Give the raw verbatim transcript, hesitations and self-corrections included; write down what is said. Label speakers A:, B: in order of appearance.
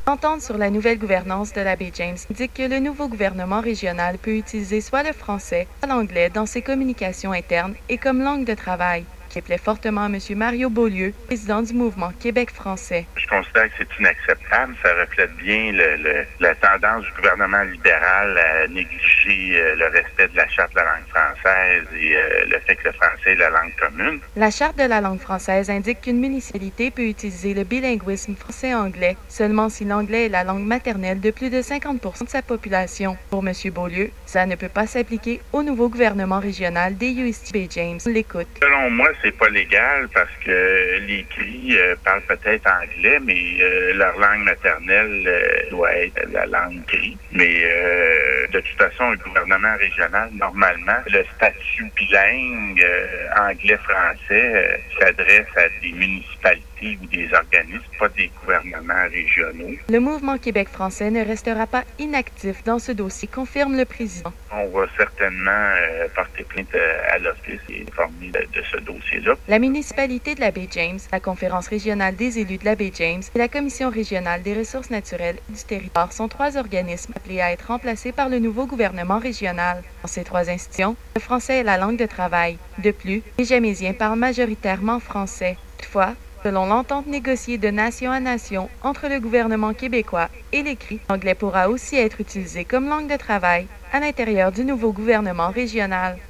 A: L'entente sur la nouvelle gouvernance de la baie James indique que le nouveau gouvernement régional peut utiliser soit le français, soit l'anglais dans ses communications internes et comme langue de travail, qui plaît fortement à M. Mario Beaulieu, président du mouvement Québec français.
B: Je considère que c'est inacceptable. Ça reflète bien le, le, la tendance du gouvernement libéral à négliger euh, le respect de la Charte de la langue française et euh, le fait que le français est la langue commune.
A: La Charte de la langue française indique qu'une municipalité peut utiliser le bilinguisme français-anglais seulement si l'anglais est la langue maternelle de plus de cinquante pour cent de sa population. Pour M. Beaulieu, ça ne peut pas s'appliquer au nouveau gouvernement régional des U S T Baie James. On l'écoute.
B: Selon moi, c'est pas légal parce que les Cris euh, parlent peut-être anglais, mais euh, leur langue maternelle euh, doit être la langue Cri. Mais euh, de toute façon, le gouvernement régional, normalement, le statut bilingue euh, anglais-français euh, s'adresse à des municipalités ou des organismes, pas des gouvernements régionaux.
A: Le mouvement Québec français ne restera pas inactif dans ce dossier, confirme le président.
B: On va certainement euh, porter plainte à l'Office et informer de, de ce dossier-là.
A: La municipalité de la baie James, la Conférence régionale des élus de la baie James et la Commission régionale des ressources naturelles du territoire sont trois organismes appelés à être remplacés par le nouveau gouvernement régional. Dans ces trois institutions, le français est la langue de travail. De plus, les Jamésiens parlent majoritairement français. Toutefois, selon l'entente négociée de nation à nation entre le gouvernement québécois et les Cris, l'anglais pourra aussi être utilisé comme langue de travail à l'intérieur du nouveau gouvernement régional.